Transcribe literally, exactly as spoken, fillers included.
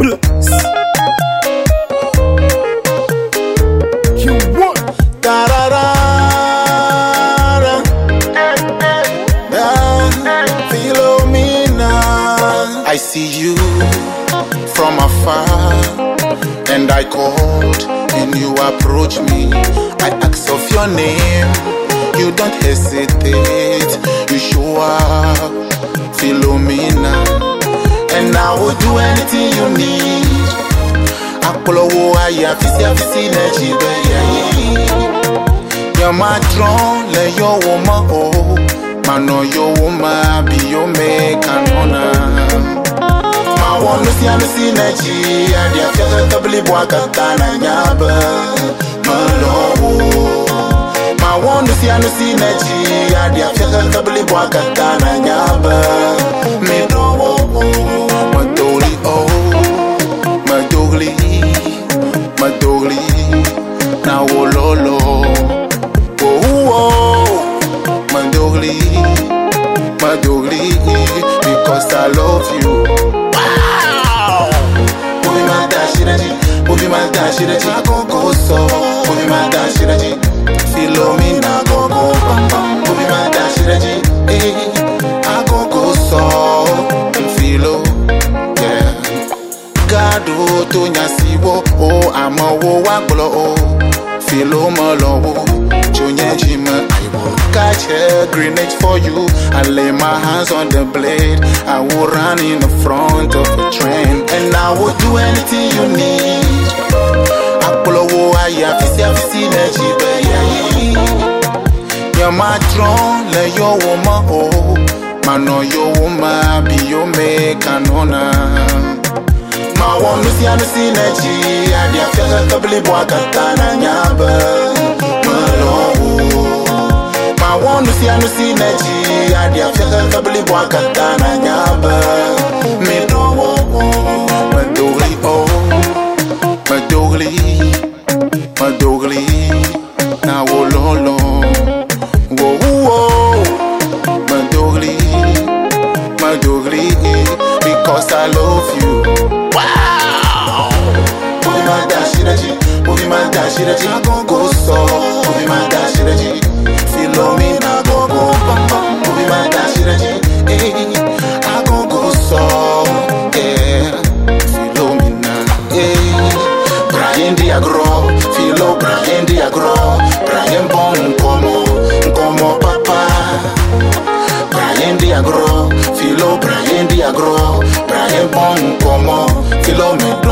Bless. You want da da da da. Philomena, I see you from afar, and I called, and you approach me. I ask of your name, you don't hesitate, you show up, Philomena, and I will do anything you need. Apollo, I have to you're my throne, let your woman oh, man, no, your woman be your make and honor. I want to see I'm seeing a G, and you feel the believe what I can yaba. I want to see I'm seeing a G, and you feel the believe what I can yaba. Me no, my dolly, oh, my dolly, my dolly, now oh lolo, oh oh, my dolly, my dolly, because I love you. Movie my dash energy, I go go so. Movie my dash energy, Philomena go go bam bam. Movie my dash energy, eh, I go go so. Philo, yeah. Gado to nyasiwo, oh I'm a wo waklo oh. Philomelo wo, Junior Jim, I will catch a grenade for you. I lay my hands on the blade. I will run in the front of the train, and I will do anything you need. Apollo, I have to see energy, baby. You're my throne, let your woman oh, man, no, your woman be your make and honor. I want to see I'm seeing a G, and you feel the believe what I can yaba. I want to see I'm seeing a G, and you feel the believe what I can yaba. Me no, my dolly, oh, my dolly, my dolly, now oh lolo, whoa whoa, my dolly, my dolly, because I love you. Wow! Movie my dash energy, movie my dash energy, I go go so. Movie my dash energy, Philomena go go bam bam. Movie my dash energy, eh, I go go so. Yeah, Philomena, eh. Brian Diagro, Philo Brian Diagro, Brian Bon como, como papa. Brian Diagro, Philo Brian Diagro, Brian Bon como, Philomena.